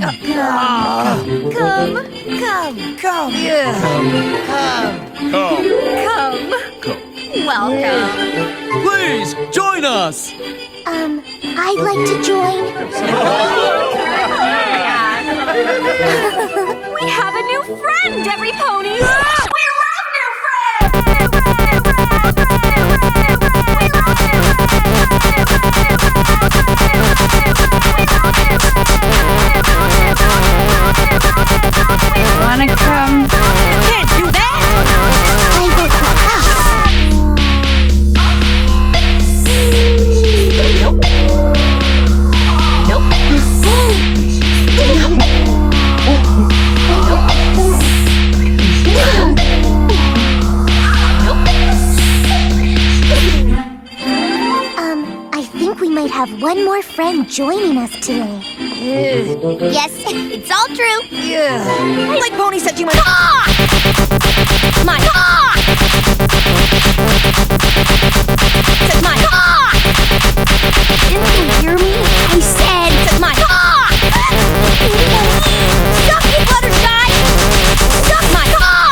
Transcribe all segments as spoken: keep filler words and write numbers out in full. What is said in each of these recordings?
Come. Come. Come. Come. Come. Yeah. Come. Come. Come. Welcome. Please join us. Um, I'd like to join. We have a new friend, every pony. We love new friends. Wanna come? Can't do that. I vote for us. Um, I think we might have one more friend joining us today. Yes, it's all true. Yeah. Like Pony said you might. My said my Didn't you hear me? I said, said my Suck it, Fluttershy. Suck my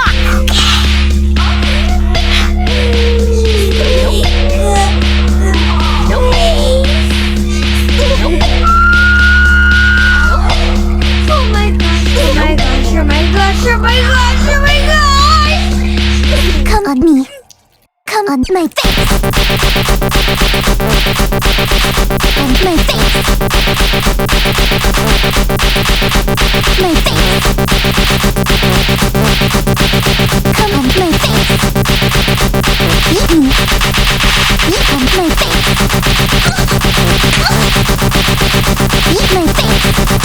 Oh my gosh, oh my gosh, oh my gosh, oh my gosh, oh my gosh! come on me. Come on my face. On my face. My face. Come on my face. Eat me. Eat on my face. Eat my face.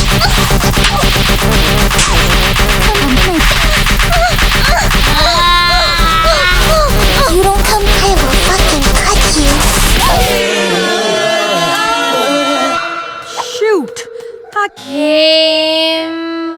Come on my face. If you don't come, I will fucking cut you. Shoot! I came